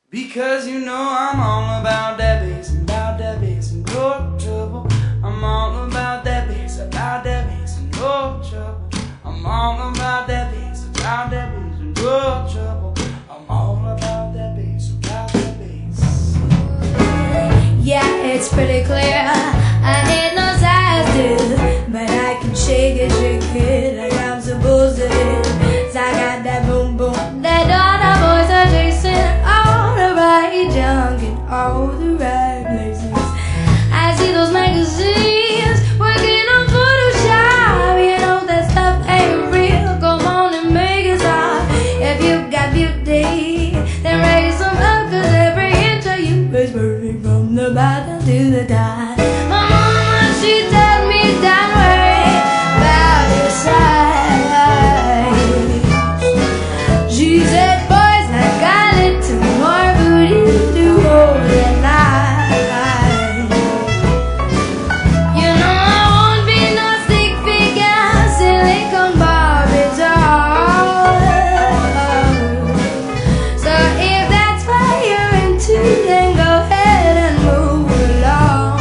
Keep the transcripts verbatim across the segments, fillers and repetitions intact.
Because you know I'm all about that bass, about that bass and no trouble. I'm all about that bass, about that bass and no trouble. I'm all about that bass, about that bass and no trouble. I'm all about that bass, about that bass. Yeah, it's pretty clear I ain't no size two, but I can shake it, shake it like I'm supposed to. 'Cause I got that boom boom that all the boys are chasing, all the right junk in all the right places. I see those magazines working on Photoshop. You know that stuff ain't real. Come on and make it stop. If you got beauty, then raise them up, 'cause every inch of you is perfect from the bottom to the top. My mama, she tells me don't worry about your size. She said boys like got a little more booty to hold at night. You know I won't be no stick figure, silicone Barbie doll. So if that's what you're into, then go ahead and move along.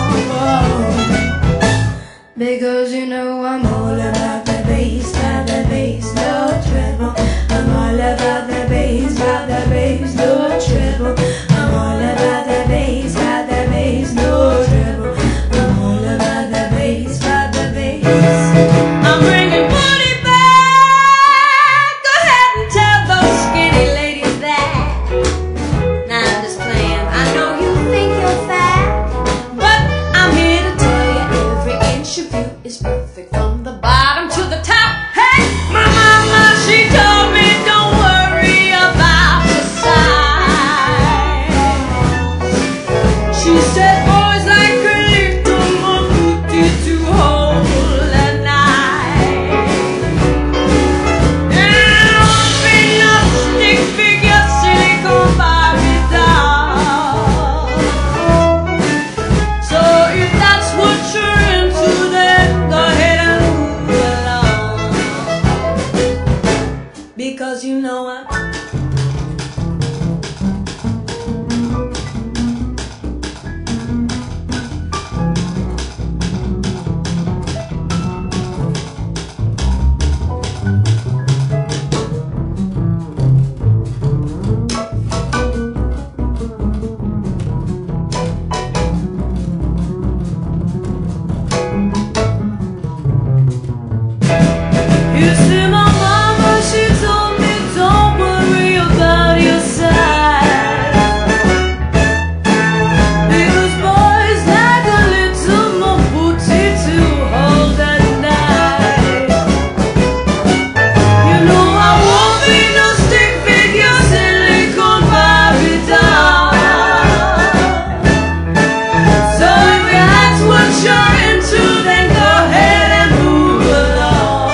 Because you know I'm all about the bass, about the bass, no treble. I'm all about the bass, about the bass, no treble. I'm all about the bass, about the bass, no treble. I'm all about the bass, about the bass. I'm bringing booty back. Go ahead and tell those skinny ladies that. Nah, I'm just playing. I know you think you're fat, but I'm here to tell you every inch of you is perfect from the bottom to the top. Hey, my mama, she told me don't worry about the size. She said boys like a little more booty to hold at night. And I won't be no stick figure, silicone Barbie doll. So if that's what you're into, then go ahead and move along. Because you know I'm You see my mama, she told me don't worry about your size. Because boys like a little more booty to hold at night. You know I won't be no stick figure, silicone Barbie doll. So if that's what you're into, then go ahead and move along.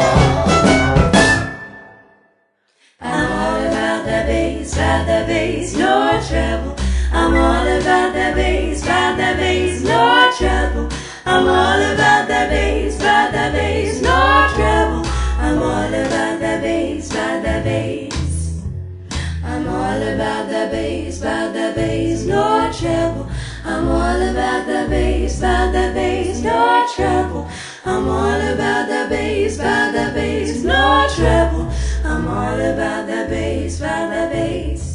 I'm all about the bass, about the bass, no trouble. I'm all about the bass, about the bass, no trouble. I'm all about the bass, about the bass, no trouble. I'm all about the bass, about the bass. I'm all about the bass, about the bass, no trouble. I'm all about the bass, about the bass, no trouble. I'm all about the bass, about the bass, no trouble. I'm all about the bass, about the bass.